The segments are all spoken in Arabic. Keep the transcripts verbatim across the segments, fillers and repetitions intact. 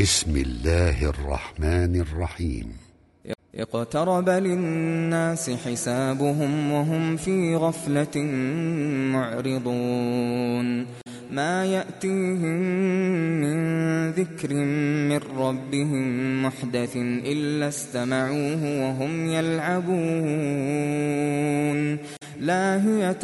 بسم الله الرحمن الرحيم. اقترب للناس حسابهم وهم في غفلة معرضون ما يأتيهم من ذكر من ربهم محدث إلا استمعوه وهم يلعبون لاهية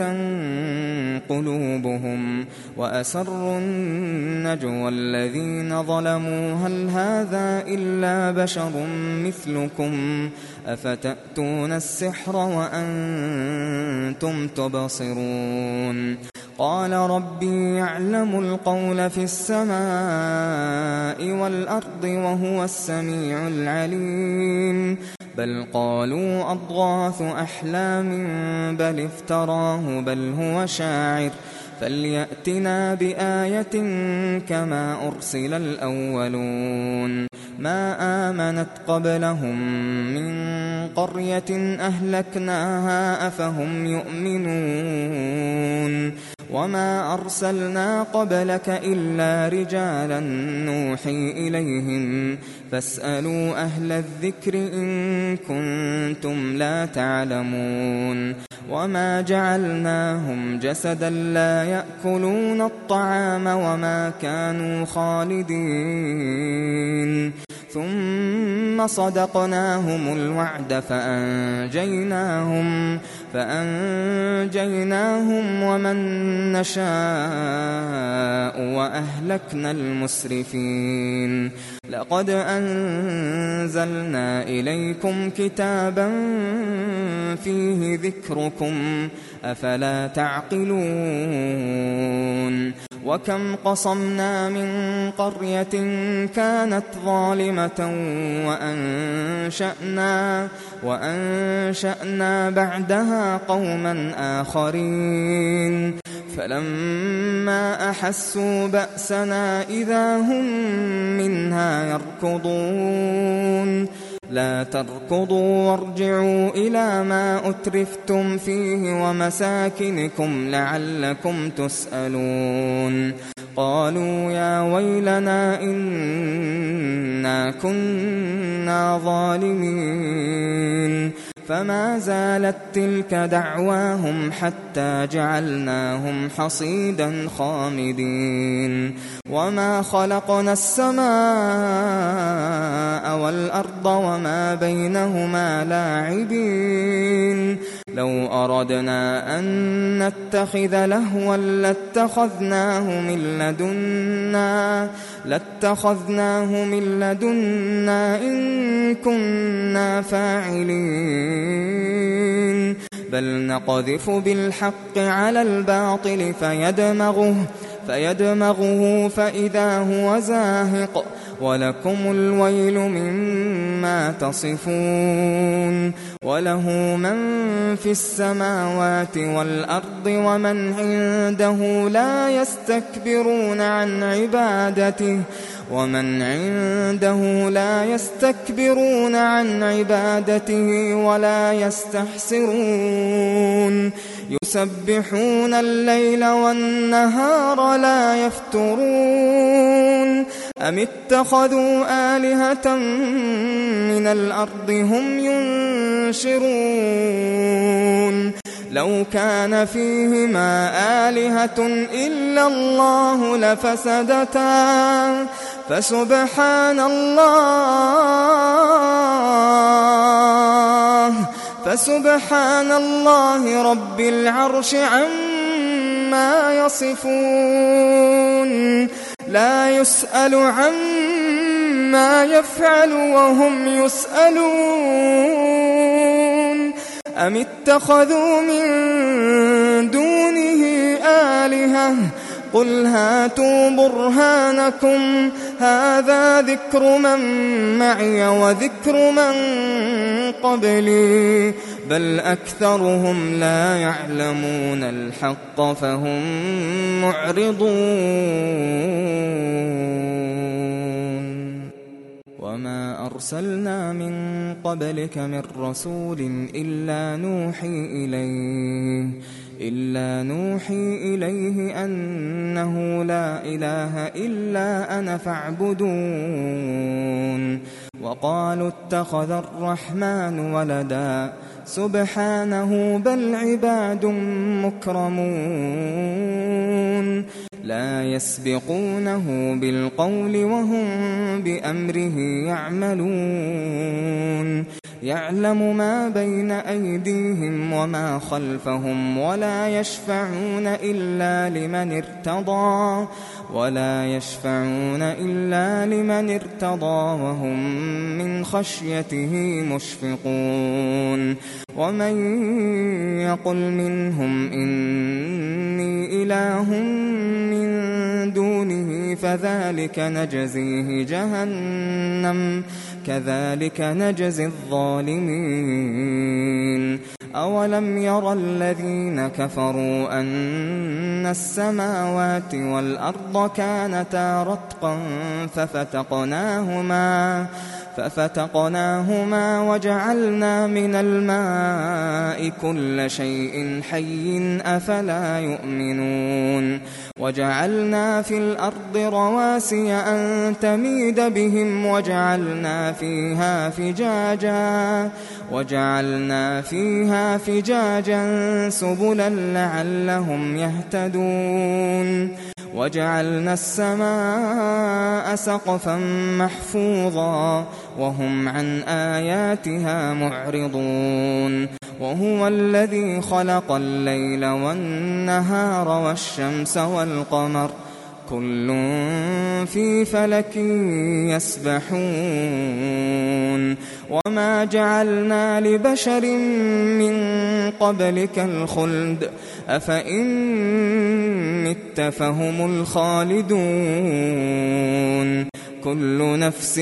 قلوبهم وأسروا النجوى الذين ظلموا هل هذا إلا بشر مثلكم أفتأتون السحر وأنتم تبصرون قال ربي يعلم القول في السماء والأرض وهو السميع العليم بل قالوا أضغاث أحلام بل افتراه بل هو شاعر فليأتنا بآية كما أرسل الأولون ما آمنت قبلهم من قرية أهلكناها أفهم يؤمنون وما أرسلنا قبلك إلا رجالا نوحي إليهم فاسألوا أهل الذكر إن كنتم لا تعلمون وما جعلناهم جسدا لا يأكلون الطعام وما كانوا خالدين ثم صدقناهم الوعد فأنجيناهم فأنجيناهم ومن نشاء وأهلكنا المسرفين لقد أنزلنا إليكم كتابا فيه ذكركم أفلا تعقلون وكم قصمنا من قرية كانت ظالمة وأنشأنا وأنشأنا بعدها قوما آخرين فلما أحسوا بأسنا إذا هم منها يركضون لا تركضوا وارجعوا إلى ما أترفتم فيه ومساكنكم لعلكم تسألون قالوا يا ويلنا إنا كنا ظالمين فما زالت تلك دعواهم حتى جعلناهم حصيدا خامدين وما خلقنا السماء والأرض وما بينهما لاعبين لو أردنا أن نتخذ لهوا لاتخذناه من لدنا لاتخذناه من لدنا إن كنا فاعلين بل نقذف بالحق على الباطل فيدمغه فيدمغه فإذا هو زاهق ولكم الويل مما تصفون وله من في السماوات والأرض ومن عنده لا يستكبرون عن عبادته ومن عنده لا يستكبرون عن عبادته ولا يستحسرون يسبحون الليل والنهار لا يفترون أم اتخذوا آلهة من الأرض هم ينشرون لو كان فيهما آلهة إلا الله لفسدتا فسبحان الله فسبحان الله رب العرش عما يصفون لا يسأل عما يفعل وهم يسألون أم اتخذوا من دونه آلهة قل هاتوا برهانكم هذا ذكر من معي وذكر من قبلي بل أكثرهم لا يعلمون الحق فهم معرضون وما أرسلنا من قبلك من رسول إلا نوحي إليه إلا نوحي إليه أنه لا إله إلا أنا فاعبدون وقالوا اتخذ الرحمن ولدا سبحانه بل عباد مكرمون لا يسبقونه بالقول وهم بأمره يعملون يعلم ما بين أيديهم وما خلفهم ولا يشفعون إلا لمن ارتضى ولا يشفعون إلا لمن ارتضى وهم من خشيته مشفقون ومن يقل منهم إني إله من دونه فذلك نجزيه جهنم كذلك نجزي الظالمين أولم يرى الذين كفروا أن السماوات والأرض كانتا رتقا ففتقناهما ففتقناهما وجعلنا من الماء كل شيء حي أفلا يؤمنون وجعلنا في الأرض رواسي أن تميد بهم وجعلنا فيها فجاجا وجعلنا فيها فجاجا سبلا لعلهم يهتدون وجعلنا السماء سقفا محفوظا وهم عن آياتها معرضون وهو الذي خلق الليل والنهار والشمس والقمر كل في فلك يسبحون وما جعلنا لبشر من قبلك الخلد أفإن مت فهم الخالدون كل نفس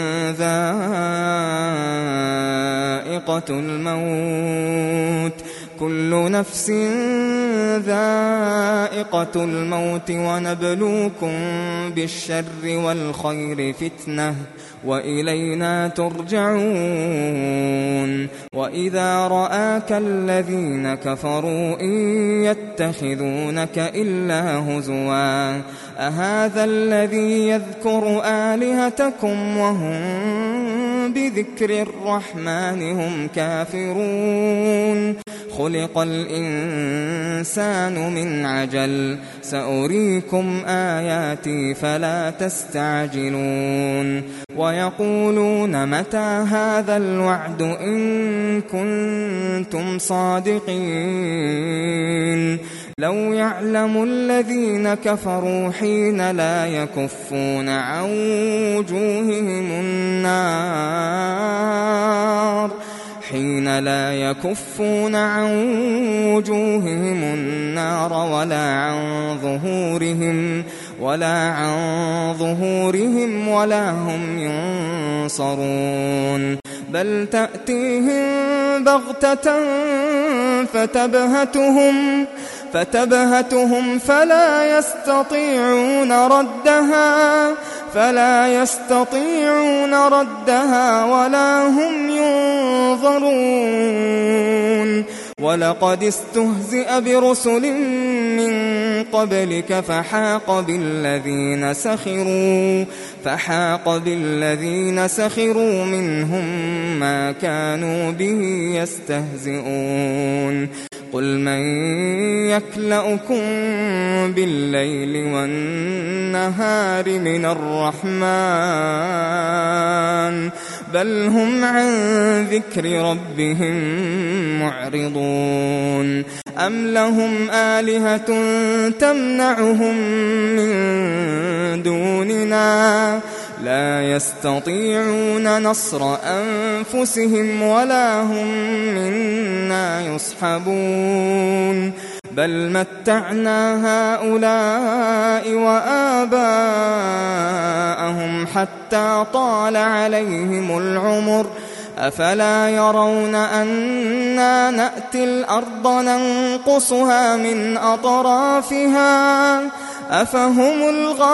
ذائقة الموت كل نفس ذائقة الموت ونبلوكم بالشر والخير فتنة وإلينا ترجعون وإذا رآك الذين كفروا إن يتخذونك إلا هزوا أهذا الذي يذكر آلهتكم وهم بذكر الرحمن هم كافرون خلق الإنسان من عجل سأريكم آياتي فلا تستعجلون ويقولون متى هذا الوعد إن كنتم صادقين لو يعلم الذين كفروا حين لا يكفون عن وجوههم النار حين لا يكفون عن وجوههم النار ولا عن ظهورهم ولا عن ظهورهم ولا هم ينصرون بل تأتيهم بغتة فتبهتهم فتبهتهم فلا يستطيعون ردها فلا يستطيعون ردها ولا هم ينظرون ولقد استهزئ برسل من قبلك فحاق بالذين سخروا فحاق بالذين سخروا منهم ما كانوا به يستهزئون قل من يكلؤكم بالليل والنهار من الرحمن بل هم عن ذكر ربهم معرضون أم لهم آلهة تمنعهم من دوننا لا يستطيعون نصر أنفسهم ولا هم منا يصحبون بل متعنا هؤلاء وآباءهم حتى طال عليهم العمر أفلا يرون أنا نأتي الأرض ننقصها من أطرافها أفهم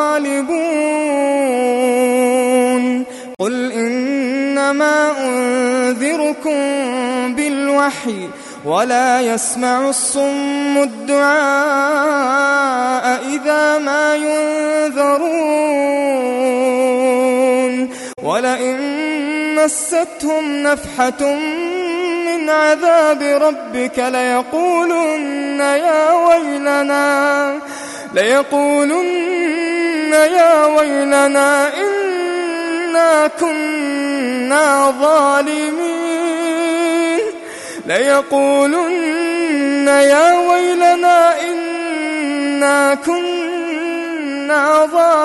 الغالبون قل إنما أنذركم بالوحي ولا يسمع الصم الدعاء إذا ما ينذرون ولئن مستهم نفحة من عذاب ربك ليقولن يا ويلنا ليقولن يا ويلنا إنا كنا ظالمين ليقولن يا ويلنا إنا كنا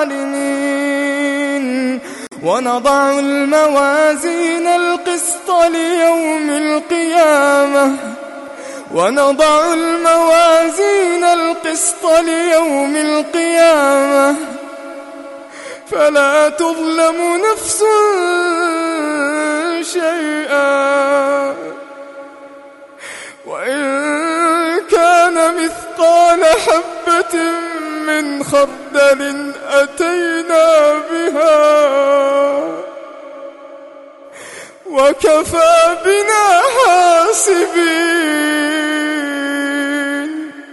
ظالمين ونضع الموازين القسط ليوم القيامة ونضع الموازين القسط ليوم القيامة فلا تظلم نفس شيئا وإن كان مثقال حبة من خردل أتينا بها وكفى بنا حاسبين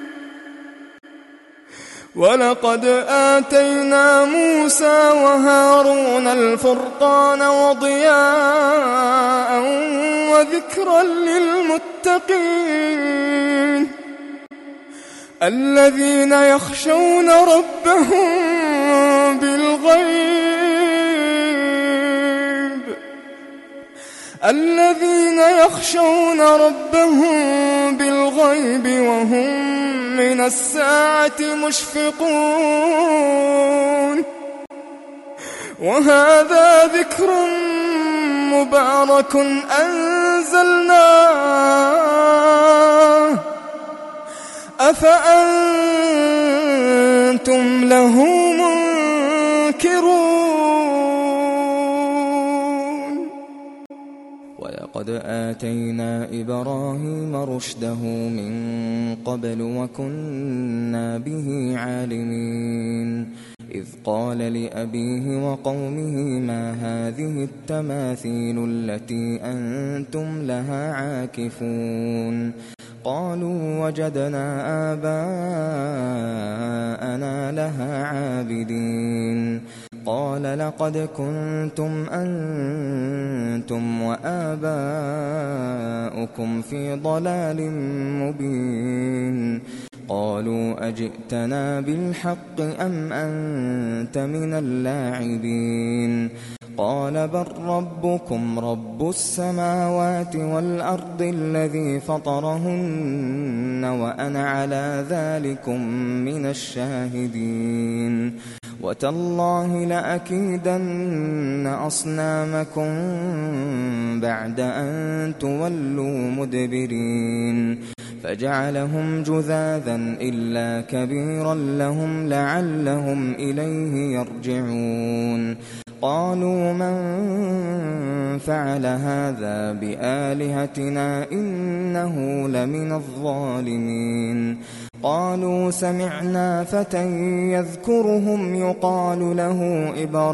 ولقد آتينا موسى وهارون الفرقان وضياء وذكرا للمتقين الذين يخشون ربهم بالغيب الذين يخشون ربهم بالغيب وهم من الساعة مشفقون وهذا ذكر مبارك أنزلناه أفأنتم له منكرون ولقد آتينا إبراهيم رشده من قبل وكنا به عالمين إذ قال لأبيه وقومه ما هذه التماثيل التي أنتم لها عاكفون قالوا وجدنا آباءنا لها عابدين قال لقد كنتم أنتم وآباؤكم في ضلال مبين قالوا أجئتنا بالحق أم أنت من اللاعبين قال بل ربكم رب السماوات والأرض الذي فطرهن وأنا على ذلكم من الشاهدين وتالله لأكيدن أصنامكم بعد أن تولوا مدبرين فجعلهم جذاذا إلا كبيرا لهم لعلهم إليه يرجعون قالوا من فعل هذا بآلهتنا إنه لمن الظالمين قالوا سمعنا فتى يذكرهم يقال له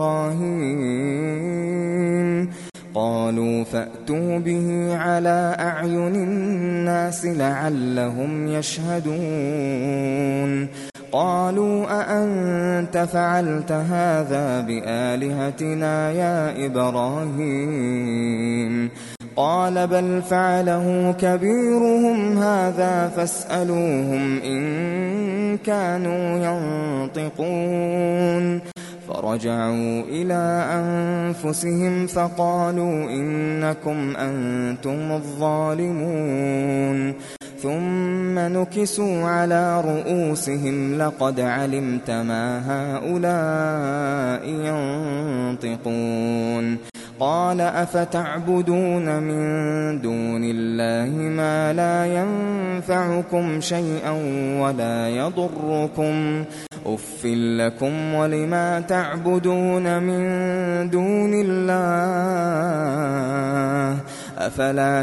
إبراهيم قالوا فأتوا به على أعين الناس لعلهم يشهدون قالوا أأنت فعلت هذا بآلهتنا يا إبراهيم قال بل فعله كبيرهم هذا فاسألوهم إن كانوا ينطقون فرجعوا إلى أنفسهم فقالوا إنكم أنتم الظالمون ثم نكسوا على رؤوسهم لقد علمت ما هؤلاء ينطقون قال أفتعبدون من دون الله ما لا ينفعكم شيئا ولا يضركم أف لكم ولما تعبدون من دون الله أفلا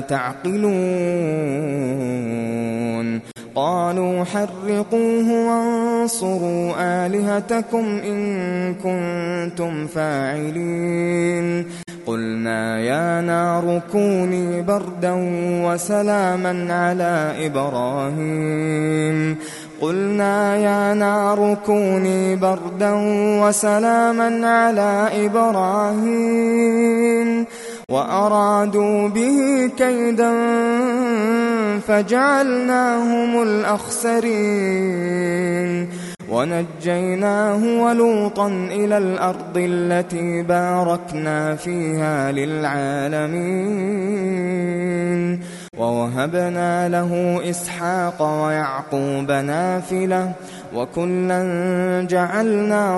تعقلون قالوا حرقوه وانصروا آلهتكم إن كنتم فاعلين قلنا يا نار كوني بردا وسلاما على إبراهيم قلنا يا نار كوني بردا وسلاما على إبراهيم وأرادوا به كيدا فجعلناهم الأخسرين ونجيناه ولوطا إلى الأرض التي باركنا فيها للعالمين ووهبنا له إسحاق ويعقوب نافلة وكلا جعلنا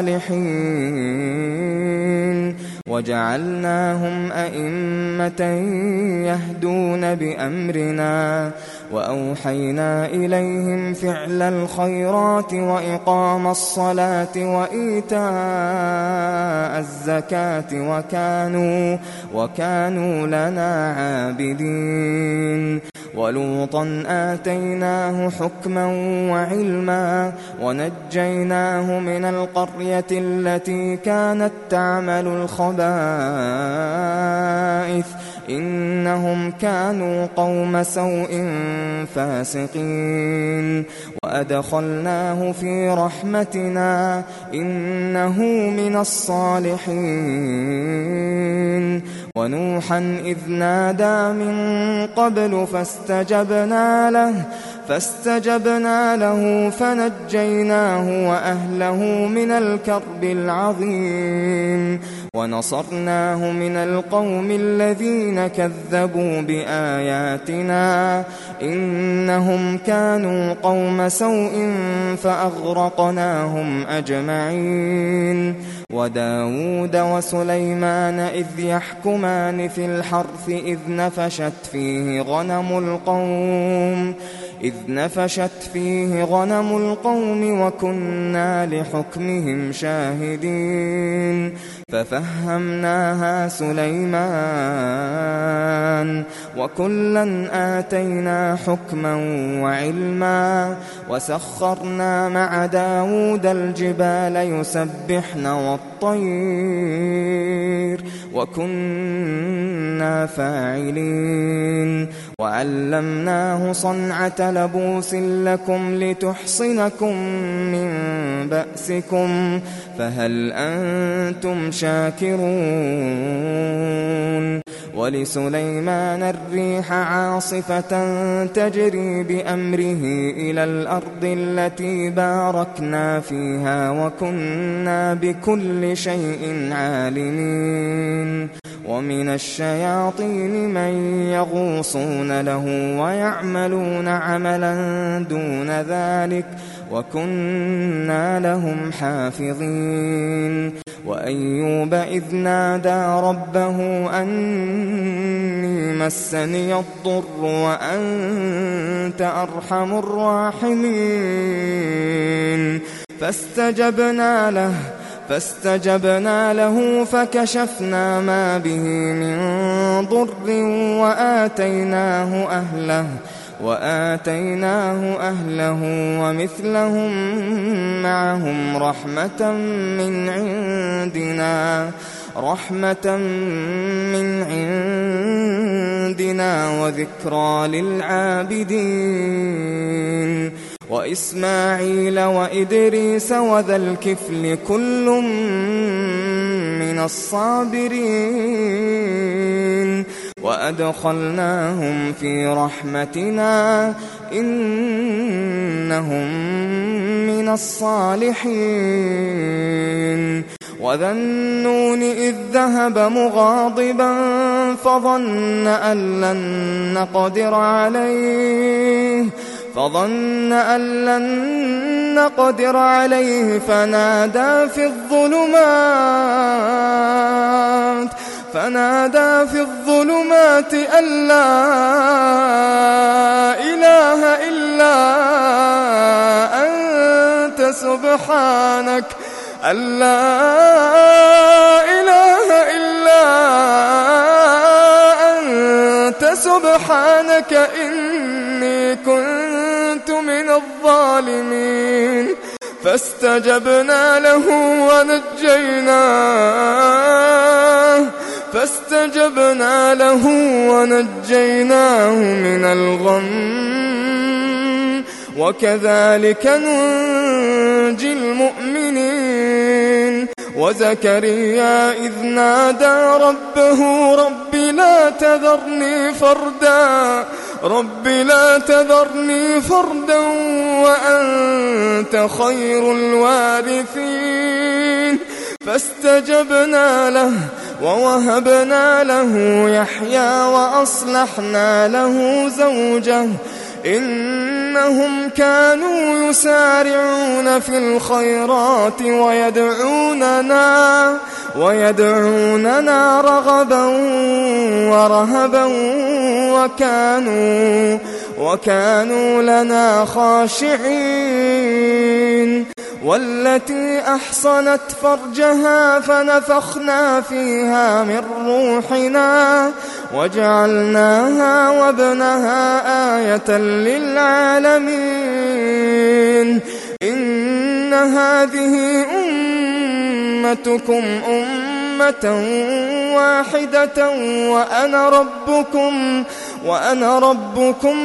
صالحين وجعلناهم أئمة يهدون بأمرنا وأوحينا إليهم فعل الخيرات وإقام الصلاة وإيتاء الزكاة وكانوا, وكانوا لنا عابدين ولوطا آتيناه حكما وعلما ونجيناه من القرية التي كانت تعمل الخبائث إنهم كانوا قوم سوء فاسقين وأدخلناه في رحمتنا إنه من الصالحين ونوحا إذ نادى من قبل فاستجبنا له فاستجبنا له فنجيناه وأهله من الكرب العظيم ونصرناه من القوم الذين كذبوا بآياتنا إنهم كانوا قوم سوء فأغرقناهم أجمعين وداود وسليمان إذ يحكمان في الحرث إذ نفشت فيه غنم القوم إذ نفشت فيه غنم القوم وكنا لحكمهم شاهدين ففهمناها سليمان وكلا آتينا حكما وعلما وسخرنا مع داود الجبال يسبحن والطير وكنا فاعلين وعلمناه صنعة لبوس لكم لتحصنكم من بأسكم فهل أنتم شاكرون ولسليمان الريح عاصفة تجري بأمره إلى الأرض التي باركنا فيها وكنا بكل شيء عالمين ومن الشياطين من يغوصون له ويعملون عملا دون ذلك وكنا لهم حافظين وأيوب إذ نادى ربه أني مسني الضر وأنت أرحم الراحمين فاستجبنا له فاستجبنا له فكشفنا ما به من ضر وآتيناه أهله وآتيناه أهله ومثلهم معهم رحمة من عندنا رحمة من عندنا وذكرى للعابدين وإسماعيل وإدريس وذا الكفل كل من الصابرين وأدخلناهم في رحمتنا إنهم من الصالحين وذا النون إذ ذهب مغاضبا فظن أن لن نقدر عليه فظن أن لن نقدر عليه فنادى في الظلمات فنادى في الظلمات أن لا إله إلا أنت سبحانك أن لا إله إلا أنت سبحانك إني كنت من الظالمين فاستجبنا له ونجيناه فاستجبنا له ونجيناه من الغم وكذلك ننجي المؤمنين. وزكريا إذ نادى ربه رب لا تذرني فردا رب لا تذرني فردا وأنت خير الوارثين. فاستجبنا له ووهبنا له يحيى وأصلحنا له زوجه إنهم كانوا يسارعون في الخيرات ويدعوننا ويدعوننا رغبا ورهبا وكانوا وكانوا لنا خاشعين. والتي أحصنت فرجها فنفخنا فيها من روحنا وجعلناها وابنها آية للعالمين. إن هذه أمتكم أمة واحدة وأنا ربكم وأنا ربكم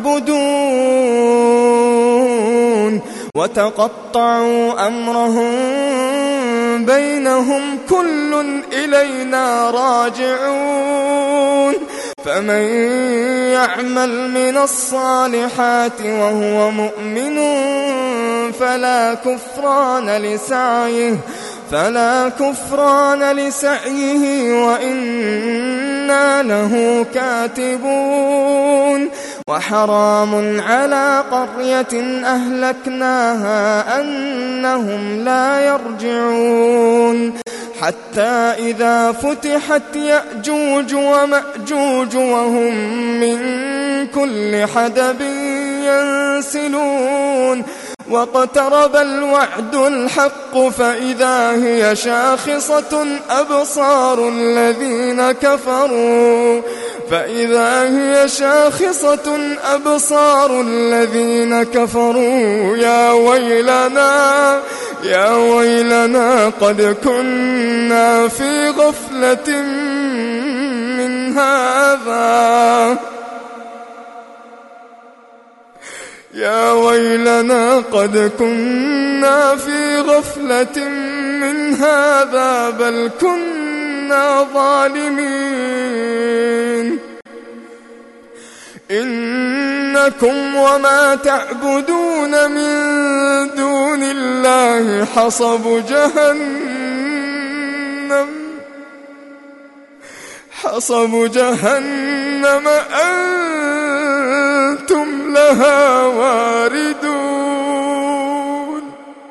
فاعبدون. وتقطعوا أمرهم بينهم كل إلينا راجعون. فمن يعمل من الصالحات وهو مؤمن فلا كفران لسعيه فلا كفران لسعيه وإنا له كاتبون. وحرام على قرية أهلكناها أنهم لا يرجعون. حتى إذا فتحت يأجوج ومأجوج وهم من كل حدب ينسلون. واقترب الوعد الحق فإذا هي شاخصة أبصار الذين كفروا فإذا هي شاخصة أبصار الذين كفروا يا ويلنا يا ويلنا قد كنا في غفلة من هذا يا ويلنا قد كنا في غفلة من هذا بل كنا ظالمين. إنكم وما تعبدون من دون الله حصب جهنم حصب جهنم أنتم لها واردون.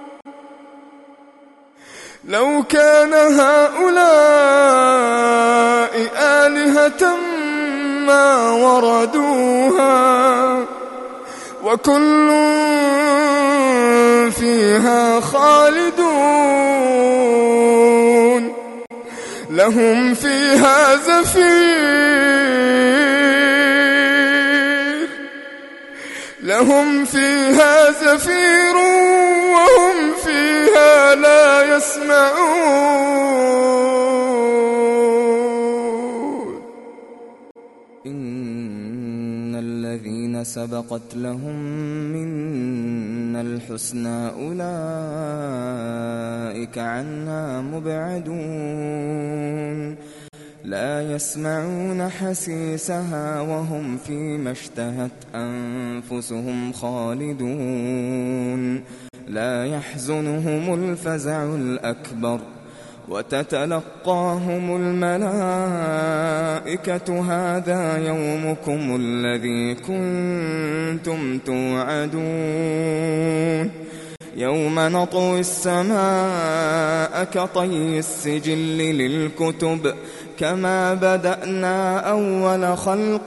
لو كان هؤلاء آلهة ما وردوها وكل فيها خالدون. لهم فيها زفير لهم فيها زفير وهم فيها لا يسمعون. إن الذين سبقت لهم منا الحسنى أولئك عنها مبعدون. لا يسمعون حسيسها وهم فيما اشتهت أنفسهم خالدون. لا يحزنهم الفزع الأكبر وتتلقاهم الملائكة هذا يومكم الذي كنتم توعدون. يوم نطوي السماء كطي السجل للكتب كما بدأنا أول خلق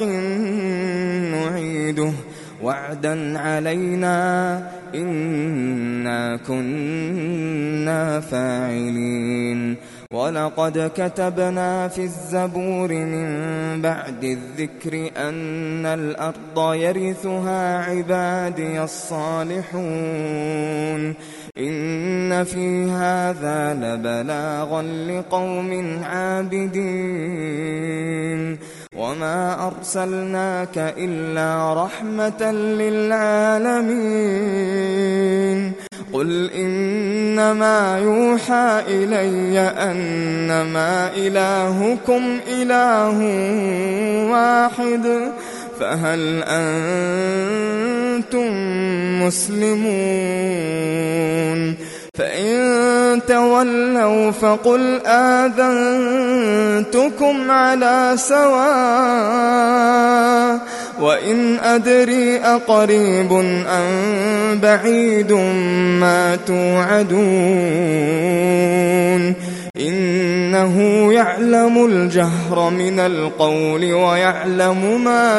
نعيده وعدا علينا إنا كنا فاعلين. ولقد كتبنا في الزبور من بعد الذكر أن الأرض يرثها عبادي الصالحون. إن في هذا لبلاغا لقوم عابدين وما أرسلناك إلا رحمة للعالمين قل إنما يوحى إلي أنما إلهكم إله واحد فهل أنتم مسلمون فإن تولوا فقل آذنتكم على سواء وإن أدري أقريب أم بعيد ما توعدون إنه يعلم الجهر من القول ويعلم ما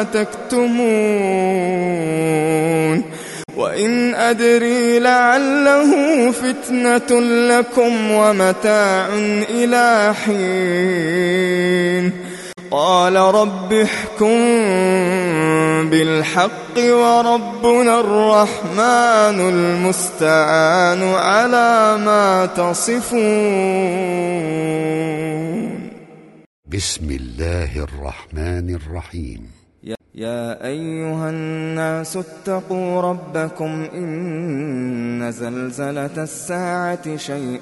تكتمون وإن أدري لعله فتنة لكم ومتاع إلى حين قال رب احكم بالحق وربنا الرحمن المستعان على ما تصفون. بسم الله الرحمن الرحيم. يا أيها الناس اتقوا ربكم إن زلزلة الساعة شيء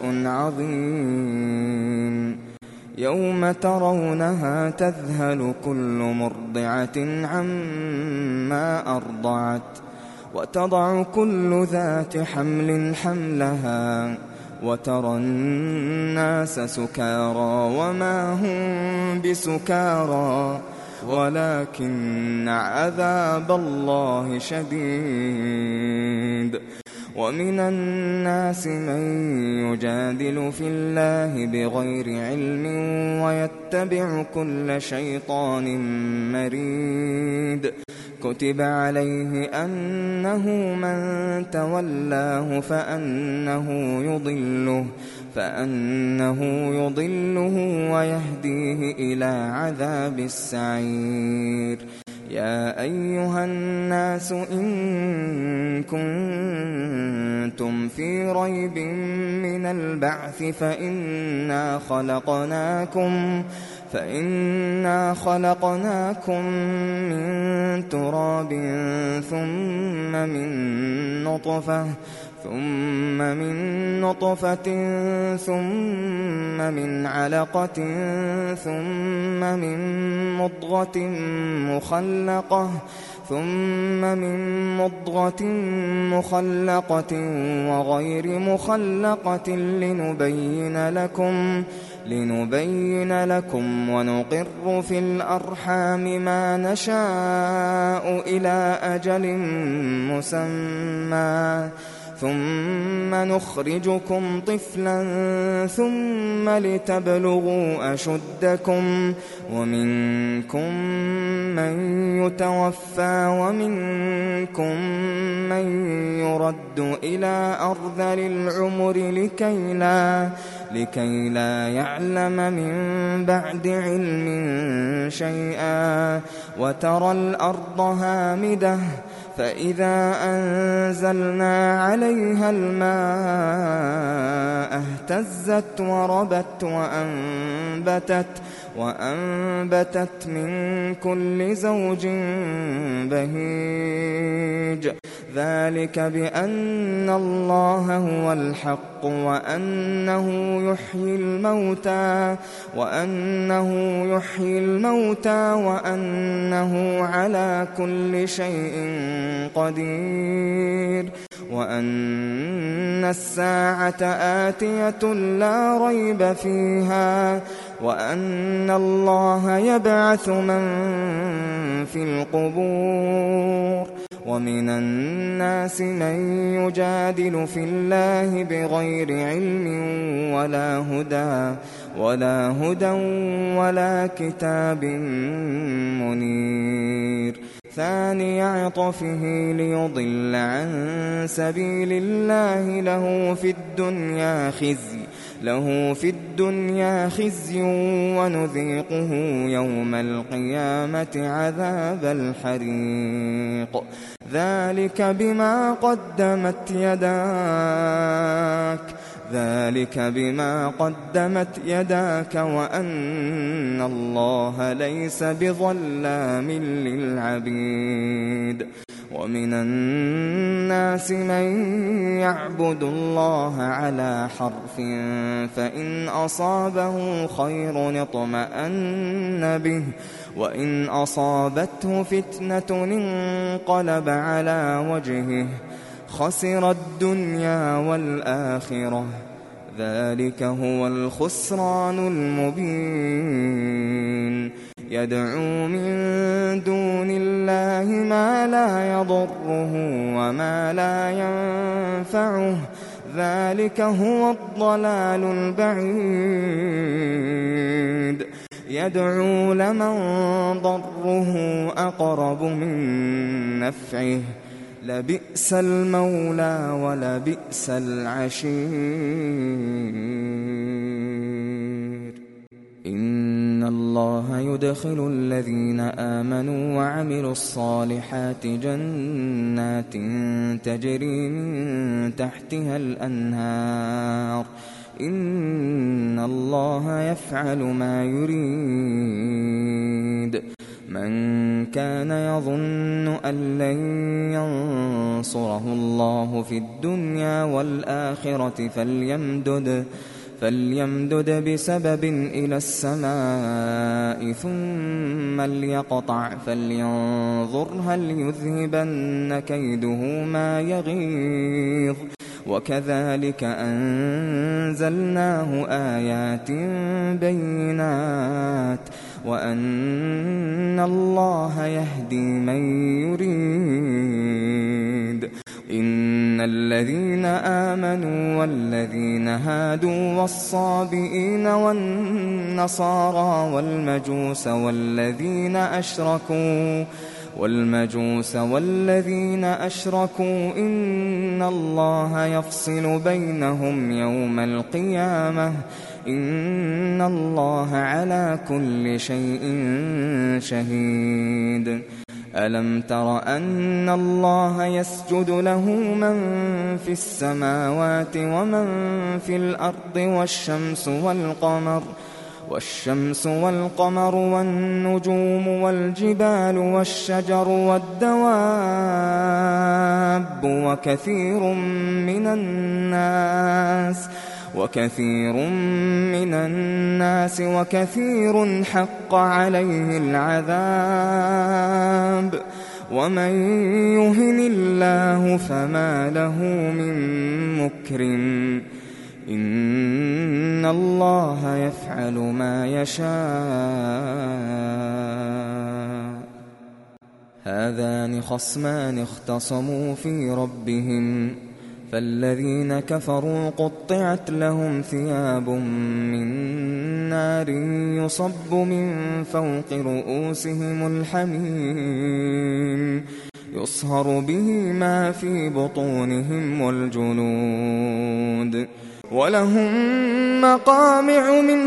عظيم يوم ترونها تذهل كل مرضعة عما أرضعت وتضع كل ذات حمل حملها وترى الناس سكارى وما هم بسكارى ولكن عذاب الله شديد ومن الناس من يجادل في الله بغير علم ويتبع كل شيطان مريد كتب عليه أنه من تولاه فأنه يضله فأنه يضله ويهديه إلى عذاب السعير. يا أيها الناس إن كنتم في ريب من البعث فإنا خلقناكم فإنا خلقناكم من تراب ثم من نطفة ثم من نطفة ثم من علقة ثم من مضغة مخلقة ثم من مضغة مخلقة وغير مخلقة لنبين لكم لنبين لكم ونقر في الأرحام ما نشاء إلى أجل مسمى ثم نخرجكم طفلا ثم لتبلغوا أشدكم ومنكم من يتوفى ومنكم من يرد إلى أرذل العمر لكي لا, لكي لا يعلم من بعد علم شيئا وترى الأرض هامدة فإذا أنزلنا عليها الماء اهتزت وربت وأنبتت وأنبتت من كل زوج بهيج ذلك بأن الله هو الحق وأنه يحيي الموتى وأنه يحيي الموتى وأنه على كل شيء قدير وأن الساعة آتية لا ريب فيها وأن الله يبعث من في القبور ومن الناس من يجادل في الله بغير علم ولا هدى ولا هدى ولا كتاب منير ثاني عطفه ليضل عن سبيل الله له في الدنيا خزي له في الدنيا خزي ونذيقه يوم القيامة عذاب الحريق ذلك بما قدمت يداك ذلك بما قدمت يداك وأن الله ليس بظلام للعبيد ومن الناس من يعبد الله على حرف فإن أصابه خير اطمأن به وإن أصابته فتنة انقلب على وجهه خسر الدنيا والآخرة ذلك هو الخسران المبين يدعو من دون الله ما لا يضره وما لا ينفعه ذلك هو الضلال البعيد يدعو لمن ضره أقرب من نفعه لبئس المولى ولبئس العشير إن الله يدخل الذين آمنوا وعملوا الصالحات جنات تجري من تحتها الأنهار إن الله يفعل ما يريد من كان يظن أن لن ينصره الله في الدنيا والآخرة فليمدد فليمدد بسبب إلى السماء ثم ليقطع فلينظر هل يذهبن كيده ما يغيظ وكذلك أنزلناه آيات بينات وأن الله يهدي من يريد إن الذين آمنوا والذين هادوا والصابئين والنصارى والمجوس والذين أشركوا والمجوس والذين أشركوا إن الله يفصل بينهم يوم القيامة إن الله على كل شيء شهيد ألم تر أن الله يسجد له من في السماوات ومن في الأرض والشمس والقمر والشمس والقمر والنجوم والجبال والشجر والدواب وكثير من الناس وكثير من الناس وكثير حق عليه العذاب ومن يهن الله فما له من مكرم إن الله يفعل ما يشاء هذان خصمان اختصموا في ربهم فالذين كفروا قطعت لهم ثياب من نار يصب من فوق رؤوسهم الحميم يصهر به ما في بطونهم والجلود ولهم مقامع من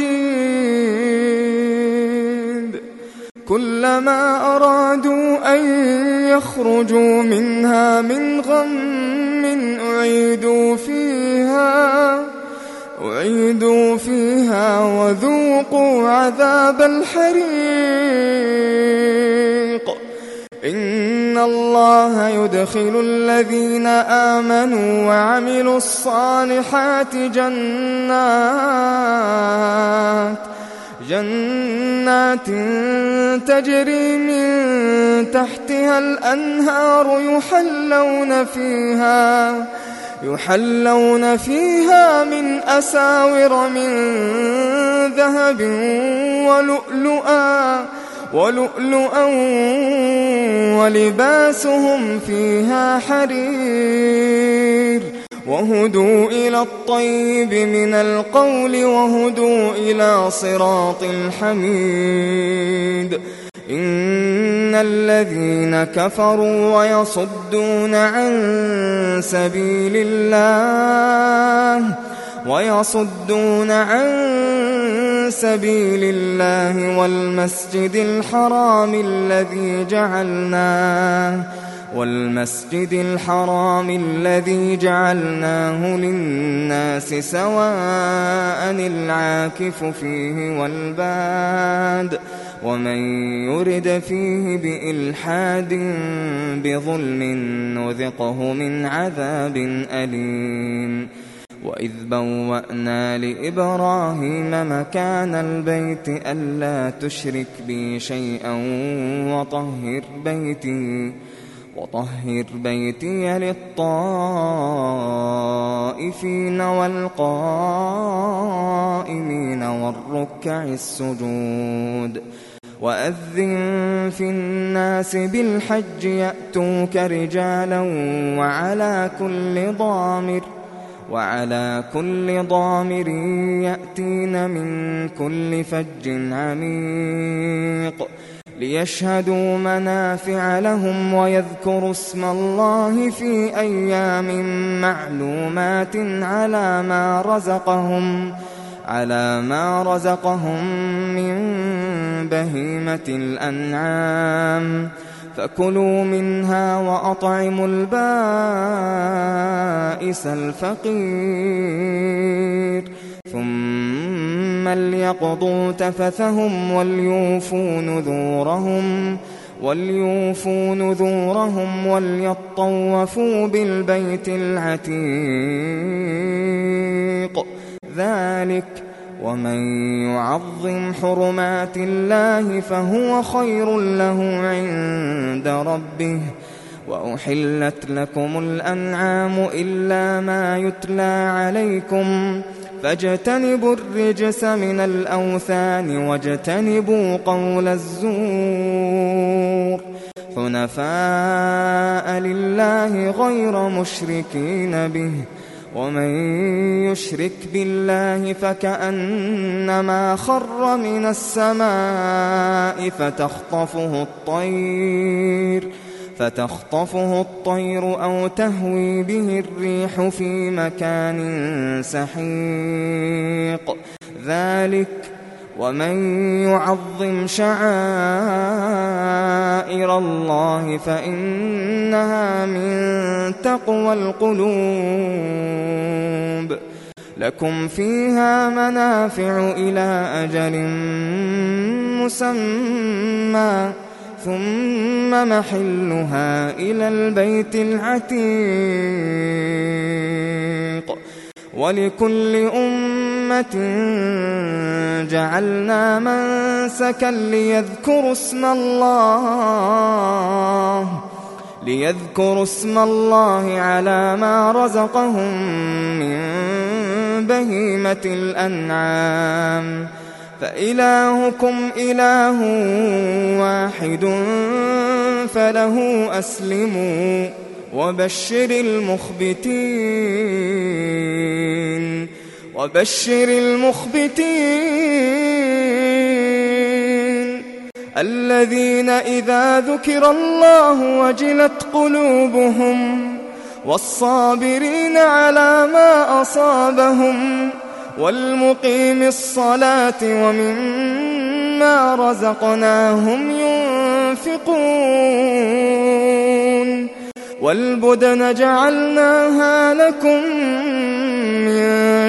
حديد كلما أرادوا أن يخرجوا منها من غم أعيدوا فيها أعيدوا فيها وذوقوا عذاب الحريق إن الله يدخل الذين آمنوا وعملوا الصالحات جنات جنات تجري من تحتها الأنهار يحلون فيها يحلون فيها من أساور من ذهب ولؤلؤا ولؤلؤا ولباسهم فيها حرير وهدوا إلى الطيب من القول وهدوا إلى صراط الحميد إن الذين كفروا ويصدون عن سبيل الله ويصدون عن سبيل الله والمسجد الحرام الذي جعلناه والمسجد الحرام الذي جعلناه للناس سواء العاكف فيه والباد ومن يرد فيه بإلحاد بظلم نذقه من عذاب أليم. وإذ بوأنا لإبراهيم مكان البيت ألا تشرك بي شيئا وطهر بيتي وطهر بيتي للطائفين والقائمين والركع السجود. وأذن في الناس بالحج يأتوك رجالا وعلى كل ضامر وعلى كل ضامر يأتين من كل فج عميق ليشهدوا منافع لهم ويذكروا اسم الله في أيام معلومات على ما رزقهم على ما رزقهم من بهيمة الأنعام فكلوا منها وأطعموا البائس الفقير ثم ليقضوا تفثهم وليوفوا نذورهم وليوفوا نذورهم وليطوفوا بالبيت العتيق. ذلك ومن يعظم حرمات الله فهو خير له عند ربه. وأحلت لكم الأنعام إلا ما يتلى عليكم فاجتنبوا الرجس من الأوثان واجتنبوا قول الزور حنفاء لله غير مشركين به ومن يشرك بالله فكأنما خر من السماء فتخطفه الطير فتخطفه الطير أو تهوي به الريح في مكان سحيق. ذلك ومن يعظم شعائر الله فإنها من تقوى القلوب. لكم فيها منافع إلى أجل مسمى ثم محلها إلى البيت العتيق. ولكل أمة جعلنا منسكا ليذكروا اسم الله ليذكروا اسم الله على ما رزقهم من بهيمة الأنعام فإلهكم إله واحد فله أسلموا وبشر المخبتين وبشر المخبتين الذين إذا ذكر الله وجلت قلوبهم والصابرين على ما أصابهم والمقيم الصلاة ومما رزقناهم ينفقون. والبدن جعلناها لكم من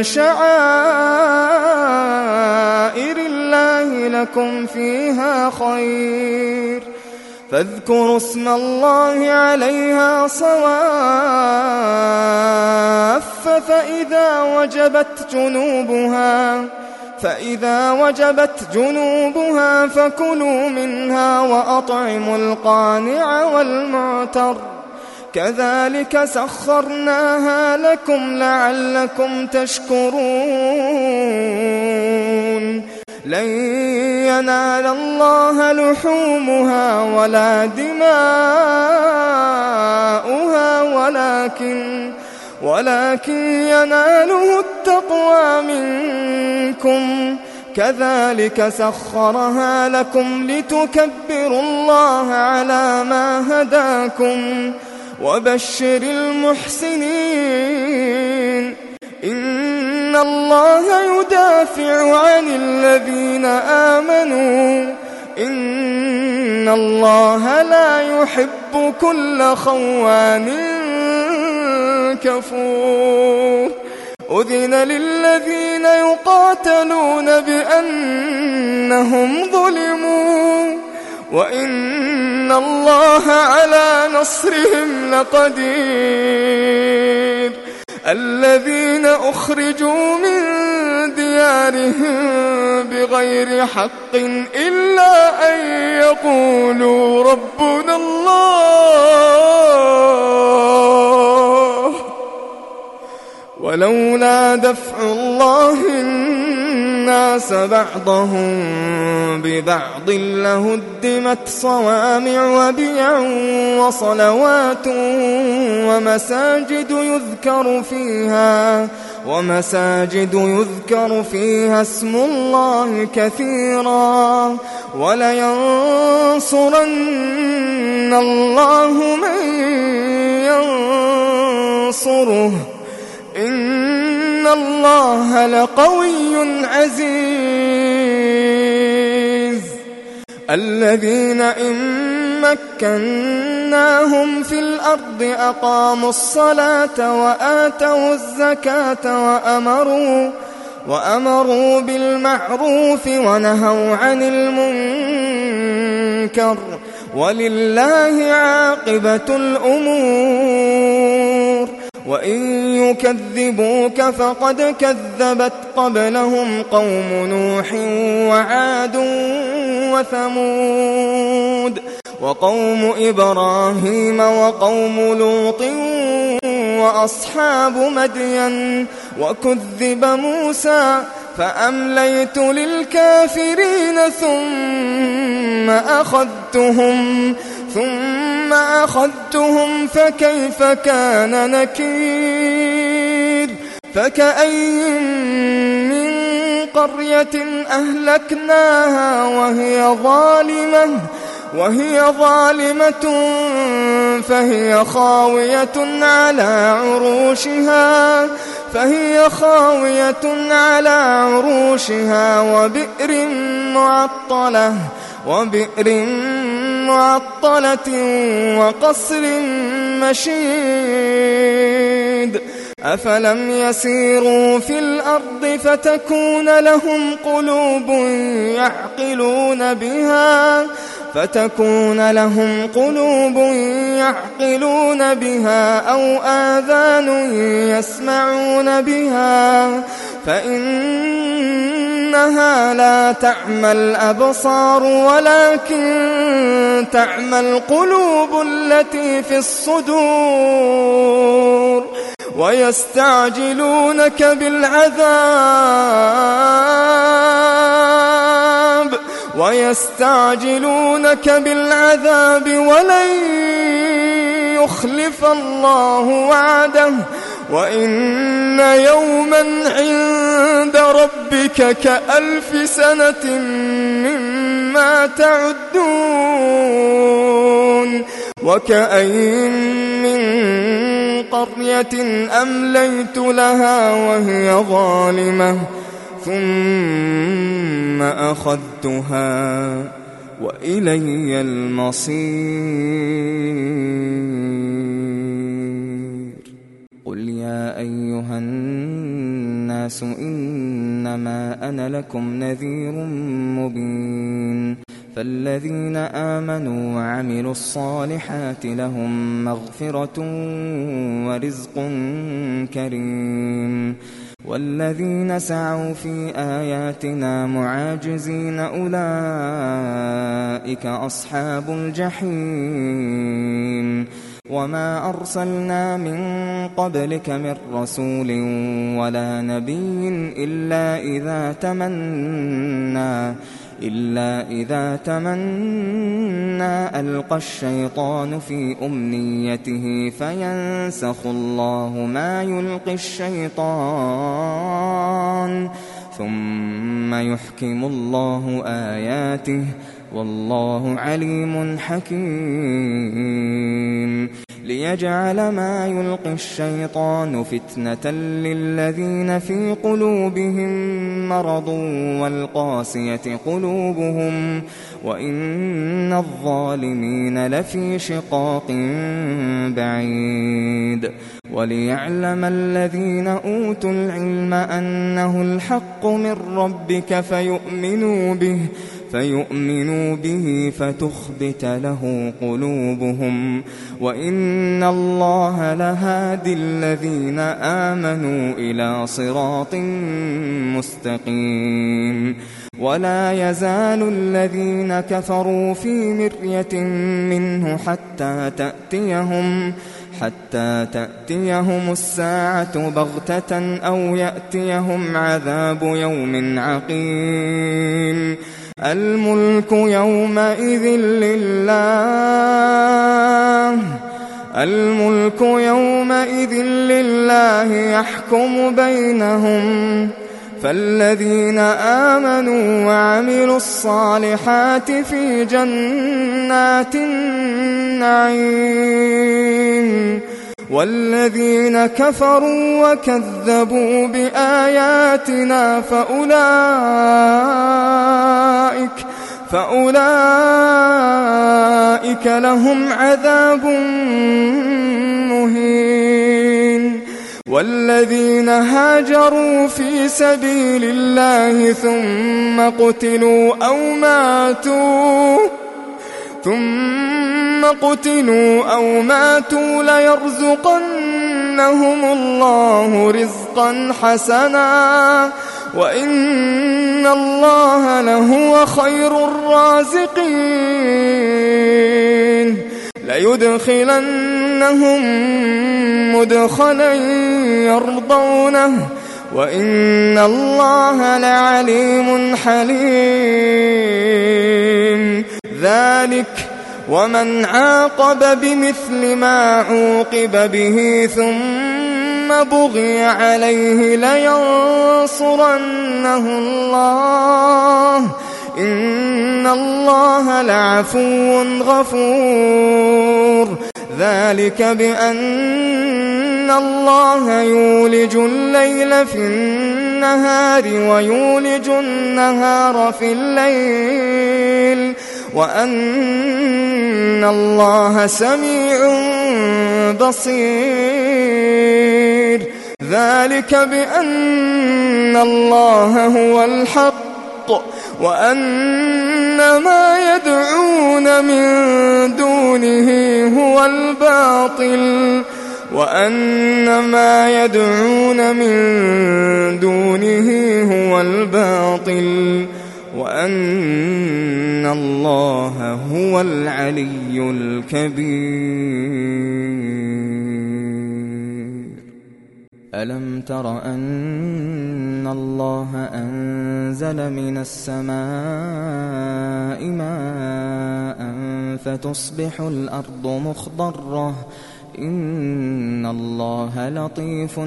شعائر الله لكم فيها خير فاذكروا اسم الله عليها صواف فإذا وجبت جنوبها فإذا وجبت جنوبها فكلوا منها وأطعموا القانع والمعتر كذلك سخرناها لكم لعلكم تشكرون. لن ينال الله لحومها ولا دماؤها ولكن ولكن يناله التقوى منكم كذلك سخرها لكم لتكبروا الله على ما وبشر المحسنين إن إن الله يدافع عن الذين آمنوا إن الله لا يحب كل خوان كفور أذن للذين يقاتلون بأنهم ظلموا وإن الله على نصرهم لقدير الذين أخرجوا من ديارهم بغير حق إلا أن يقولوا ربنا الله ولولا دفع الله الناس بعضهم ببعض لهدمت صوامع وبيع وصلوات ومساجد يذكر فيها ومساجد يذكر فيها اسم الله كثيرا ولينصرن الله من ينصره إن الله لقوي عزيز الذين إن مكناهم في الأرض أقاموا الصلاة وآتوا الزكاة وأمروا وأمروا بالمعروف ونهوا عن المنكر ولله عاقبة الأمور وإن يكذبوك فقد كذبت قبلهم قوم نوح وعاد وثمود وقوم إبراهيم وقوم لوط وأصحاب مدين وكذب موسى فأمليت للكافرين ثم أخذتهم ثم أخذتهم فكيف كان نكير فكأي من قرية أهلكناها وهي ظالمة وهي ظالمة فهي خاوية على عروشها فهي خاوية على عروشها وبئر معطلة وبئر معطلة وقصر مشيد أفلم يسيروا في الأرض فتكون لهم قلوب يعقلون بها فتكون لهم قلوب يعقلون بها أو آذان يسمعون بها فإنها لا تعمى الأبصار ولكن تعمى القلوب التي في الصدور ويستعجلونك بالعذاب ويستعجلونك بالعذاب ولن يخلف الله وعده وإن يوما عند ربك كألف سنة مما تعدون وكأين من قرية أمليت لها وهي ظالمة ثم أخذتها وإلي المصير قل يا أيها الناس إنما أنا لكم نذير مبين فالذين آمنوا وعملوا الصالحات لهم مغفرة ورزق كريم والذين سعوا في آياتنا معاجزين أولئك أصحاب الجحيم وما أرسلنا من قبلك من رسول ولا نبي إلا إذا تمنى إلا إذا تمنى ألقى الشيطان في أمنيته فينسخ الله ما يلقي الشيطان ثم يحكم الله آياته والله عليم حكيم ليجعل ما يلقي الشيطان فتنة للذين في قلوبهم مرض والقاسية قلوبهم وإن الظالمين لفي شقاق بعيد. وليعلم الذين أوتوا العلم أنه الحق من ربك فيؤمنوا به فيؤمنوا به فتخبت له قلوبهم وإن الله لهادي الذين آمنوا إلى صراط مستقيم. ولا يزال الذين كفروا في مرية منه حتى تأتيهم حتى تأتيهم الساعة بغتة أو يأتيهم عذاب يوم عقيم. الملك يومئذ لله الملك يومئذ لله يحكم بينهم فالذين آمنوا وعملوا الصالحات في جنات النعيم والذين كفروا وكذبوا بآياتنا فأولئك فأولئك لهم عذاب مهين. والذين هاجروا في سبيل الله ثم قتلوا أو ماتوا ثم قتلوا أو ماتوا ليرزقنهم الله رزقا حسنا وإن الله لهو خير الرازقين. ليدخلنهم مدخلا يرضونه وإن الله لعليم حليم. ذلك ومن عاقب بمثل ما عوقب به ثم بغي عليه لينصرنه الله إن الله لعفو غفور. ذلك بأن الله يولج الليل في النهار ويولج النهار في الليل وأن الله سميع بصير. ذلك بأن الله هو الحق وأن ما يدعون من دونه هو الباطل وأن ما يدعون من دونه هو الباطل وأن الله هو العلي الكبير. ألم تر أن الله أنزل من السماء ماء فتصبح الأرض مخضرة إن الله لطيف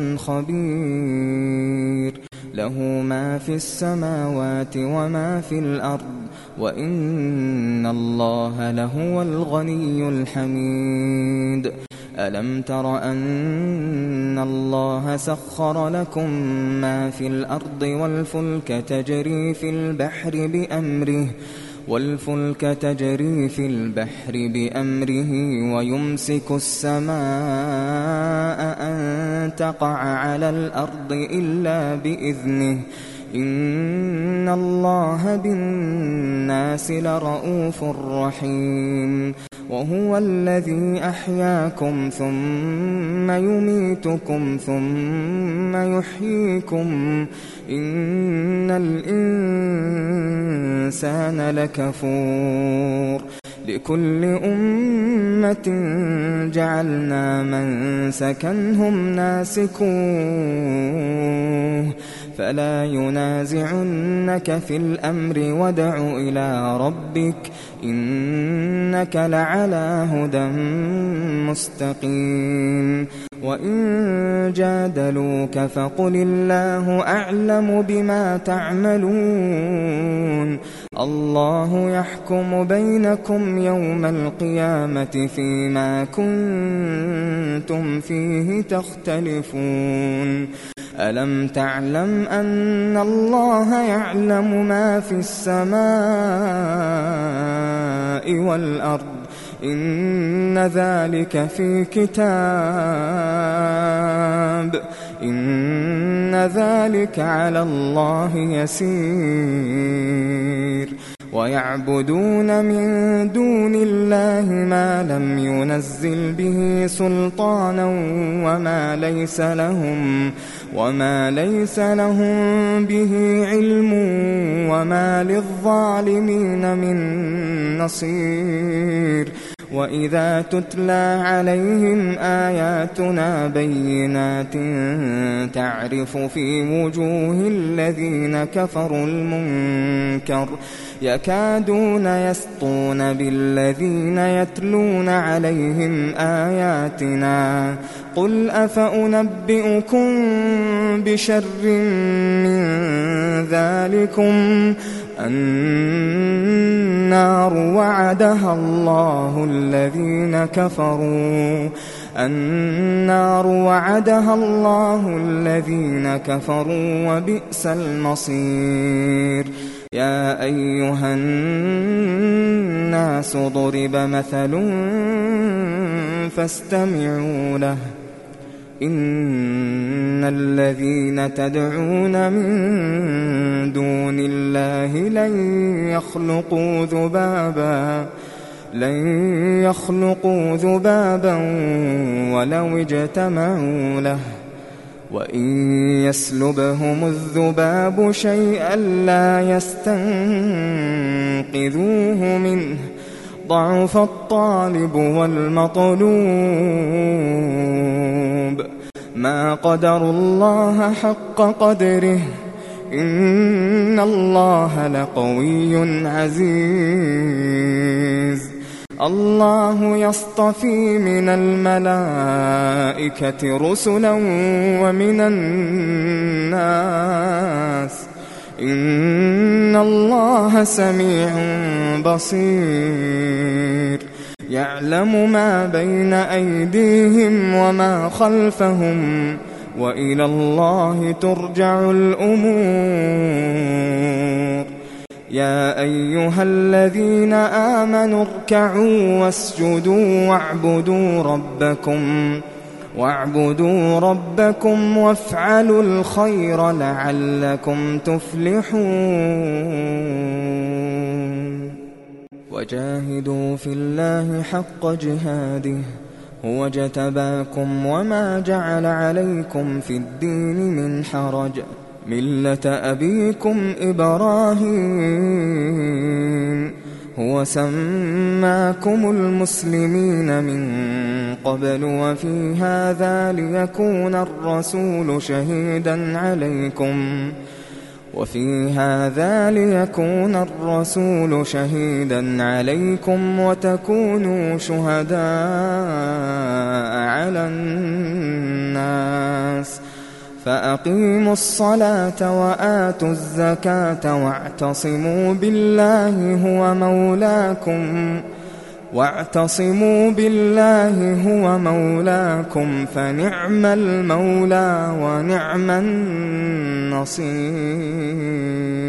خبير. له ما في السماوات وما في الأرض وإن الله لهو الغني الحميد. ألم تر أن الله سخر لكم ما في الأرض والفلك تجري في البحر بأمره والفلك تجري في البحر بأمره ويمسك السماء أن تقع على الأرض إلا بإذنه إن الله بالناس لرؤوف رحيم. وهو الذي أحياكم ثم يميتكم ثم يحييكم إن الإنسان لكفور. لكل أمة جعلنا منسكا هم ناسكوه فلا ينازعنك في الأمر وادع إلى ربك إنك لعلى هدى مستقيم. وإن جادلوك فقل الله أعلم بما تعملون الله يحكم بينكم يوم القيامة فيما كنتم فيه تختلفون ألم تعلم أن الله يعلم ما في السماء والأرض إن ذلك في كتاب إن ذلك على الله يسير ويعبدون من دون الله ما لم ينزل به سلطانا وما ليس لهم وما ليس لهم به علم وما للظالمين من نصير وإذا تتلى عليهم آياتنا بينات تعرف في وجوه الذين كفروا المنكر يكادون يسطون بالذين يتلون عليهم آياتنا قل أفأنبئكم بشر من ذلكم النار وعدها الله الذين كفروا النار وعدها الله الذين كفروا وبئس المصير يا أيها الناس ضرب مثل فاستمعوا له إن الذين تدعون من دون الله لن يخلقوا ذبابا لن يخلقوا ذبابا ولو اجتمعوا له وإن يسلبهم الذباب شيئا لا يستنقذوه منه ضعف الطالب والمطلوب ما قدروا الله حق قدره إن الله لقوي عزيز الله يصطفي من الملائكة رسلا ومن الناس إن الله سميع بصير يعلم ما بين أيديهم وما خلفهم وإلى الله ترجع الأمور يا أيها الذين آمنوا اركعوا واسجدوا واعبدوا ربكم واعبدوا ربكم وافعلوا الخير لعلكم تفلحون وجاهدوا في الله حق جهاده هو اجتباكم وما جعل عليكم في الدين من حرج ملة أبيكم إبراهيم هو سماكم المسلمين من قبل وفي هذا ليكون الرسول شهيدا عليكم وفي هذا ليكون الرسول شهيدا عليكم وتكونوا شهداء على الناس فأقيموا الصلاة وآتوا الزكاة واعتصموا بالله هو مولاكم واعتصموا بالله هو مولاكم فنعم المولى ونعم النصير.